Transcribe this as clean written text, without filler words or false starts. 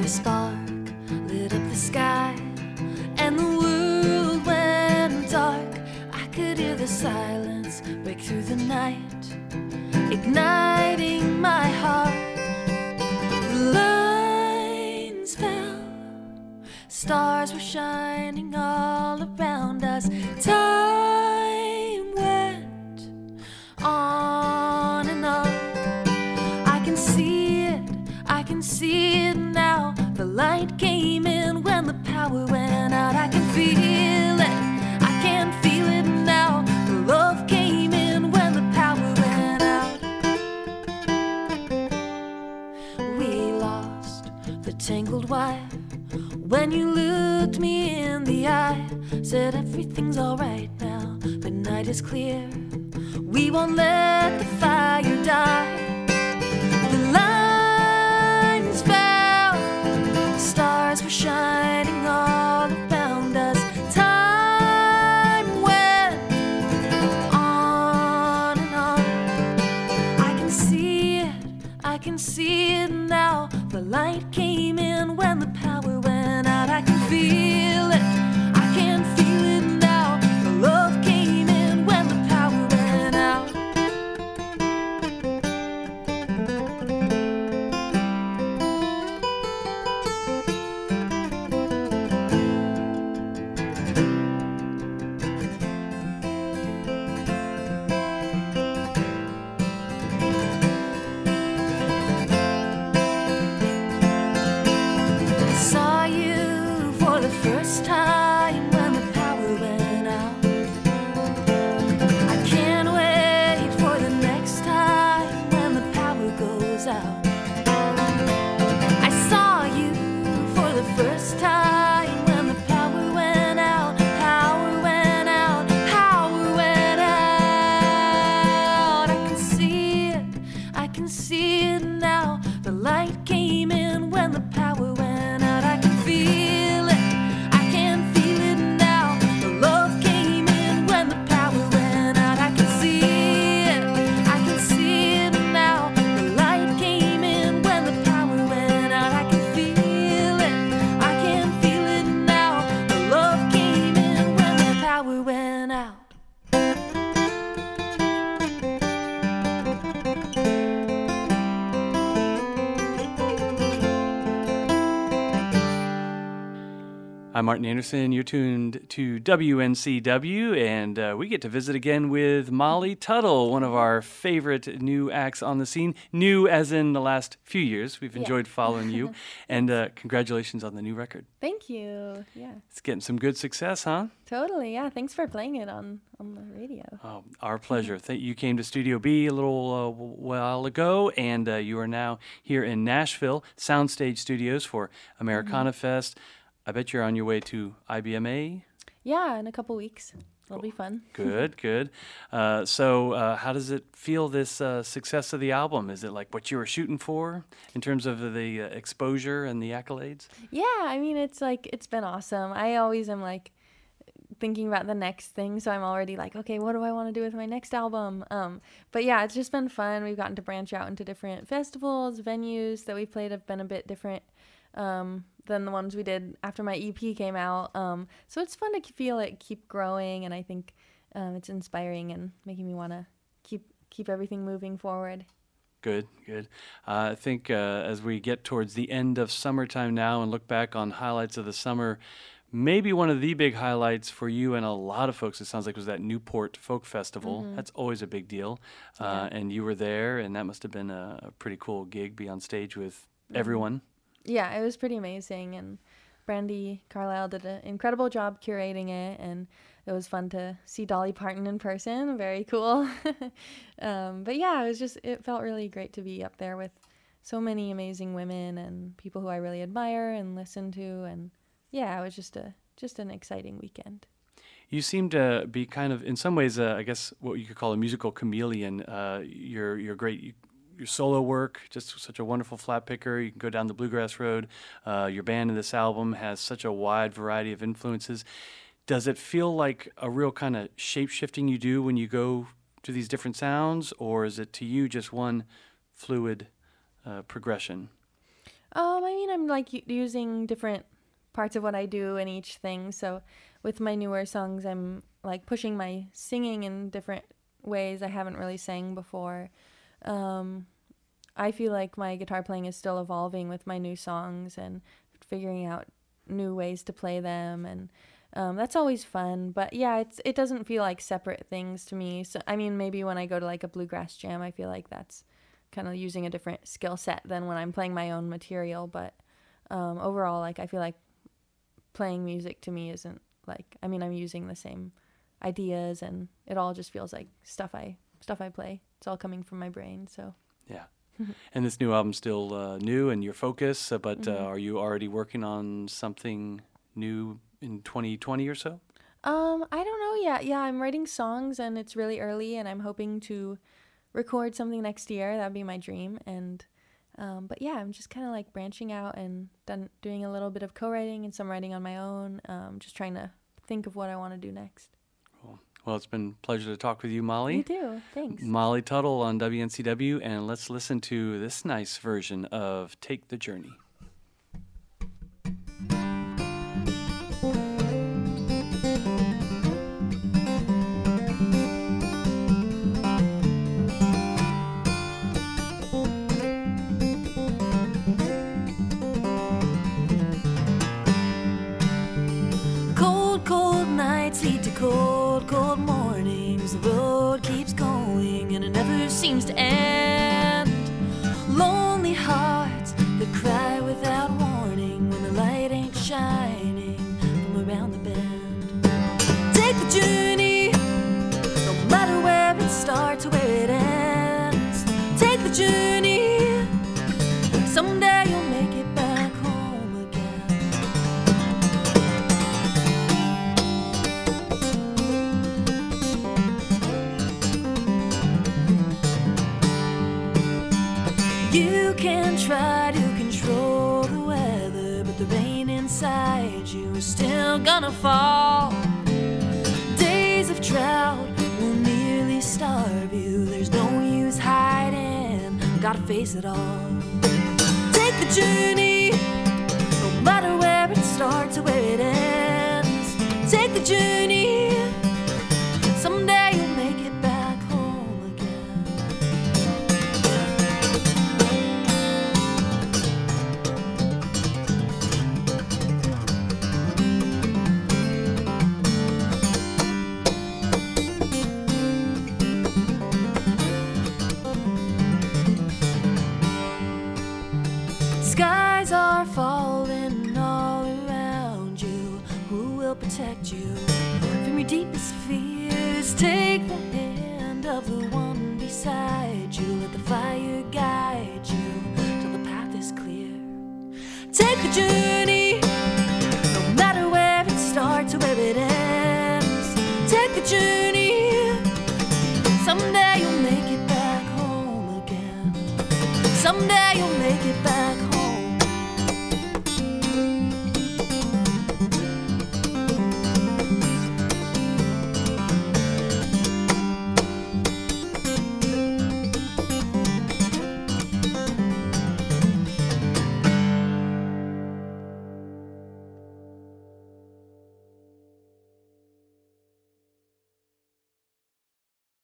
spark lit up the sky, and the world went dark. I could hear the silence break through the night, igniting my heart. The lines fell, stars were shining all around us. Time went on and on. I can see it now. The light came in when the power went out. I can feel it, I can feel it now. The love came in when the power went out. We lost the tangled wire when you looked me in the eye. Said everything's alright now, the night is clear. We won't let the fire die. The lines fell, stars were shining all around us. Time went on and on. I can see it now. The light came in when the power went out. I can feel it, I can feel it now. The love came in when the power went out. I saw you for the first time when the power went out. I can't wait for the next time when the power goes out. I saw you for the first time when the power went out. Power went out, power went out. I can see it now. The light came in when the power went out. I can feel it, I can feel it now. The love came in when the power went out. I can see it now. The light came in when the power went out. I can feel it now. The love came in when the power went out. I'm Martin Anderson. You're tuned to WNCW, and we get to visit again with Molly Tuttle, one of our favorite new acts on the scene. New as in the last few years. We've enjoyed following you, and congratulations on the new record. Thank you. Yeah, It's getting some good success, huh? totally. Yeah, thanks for playing it on the radio. Oh, our pleasure. You came to Studio B a little while ago, and you are now here in Nashville, Soundstage Studios for Americana Fest. I bet you're on your way to IBMA. Yeah, in a couple weeks. It'll be fun. Good, good. So how does it feel, this success of the album? Is it like what you were shooting for in terms of the exposure and the accolades? Yeah, I mean, it's been awesome. I always am like thinking about the next thing, so I'm already like, okay, what do I want to do with my next album? But yeah, it's just been fun. We've gotten to branch out into different festivals, venues that we've played have been a bit different than the ones we did after my EP came out. So it's fun to feel it keep growing, and I think it's inspiring and making me want to keep everything moving forward. Good, good. I think as we get towards the end of summertime now and look back on highlights of the summer, maybe one of the big highlights for you and a lot of folks, it sounds like, was that Newport Folk Festival. Mm-hmm. That's always a big deal. And you were there, and that must have been a pretty cool gig, be on stage with everyone. Yeah, it was pretty amazing, and Brandy Carlisle did an incredible job curating it, and it was fun to see Dolly Parton in person. Very cool. But yeah, it felt really great to be up there with so many amazing women and people who I really admire and listen to, and yeah, it was just an exciting weekend. You seem to be kind of, in some ways, I guess what you could call a musical chameleon. You're great. Your solo work, just such a wonderful flat picker. You can go down the bluegrass road. Your band in this album has such a wide variety of influences. Does it feel like a real kind of shape-shifting you do when you go to these different sounds, or is it to you just one fluid progression? I mean, I'm like using different parts of what I do in each thing. So with my newer songs, I'm like pushing my singing in different ways I haven't really sang before. I feel like my guitar playing is still evolving with my new songs and figuring out new ways to play them, and that's always fun. But yeah, it doesn't feel like separate things to me. So I mean, maybe when I go to like a bluegrass jam, I feel like that's kind of using a different skill set than when I'm playing my own material. But overall, like I feel like playing music to me isn't like, I mean, I'm using the same ideas, and it all just feels like stuff I play. It's all coming from my brain. So yeah. And this new album's still new and your focus, but are you already working on something new in 2020 or so? I don't know yet. Yeah, I'm writing songs, and it's really early, and I'm hoping to record something next year. That'd be my dream. And but yeah, I'm just kind of like branching out and doing a little bit of co-writing and some writing on my own. Just trying to think of what I want to do next. Cool. Well, it's been a pleasure to talk with you, Molly. You too. Thanks. Molly Tuttle on WNCW, and let's listen to this nice version of Take the Journey. Cold, cold nights lead to cold, cold mornings. The road keeps going and it never seems to end. Lonely hearts that cry without warning when the light ain't shining from around the bend. Take the journey, no matter where it starts or where it ends. Take the journey, someday you'll make it back home again. You can try to control the weather, but the rain inside you is still gonna fall. Days of drought will nearly starve you. There's no use hiding, gotta face it all. Take the journey, no matter where it starts or where it ends. Take the journey, someday you'll make it back home again. Skies are falling all around you. Who will protect you from your deepest fears? Take the hand of the one beside you. Let the fire guide you till the path is clear. Take the journey, no matter where it starts or where it ends. Take the journey, someday you'll make it back home again. Someday you'll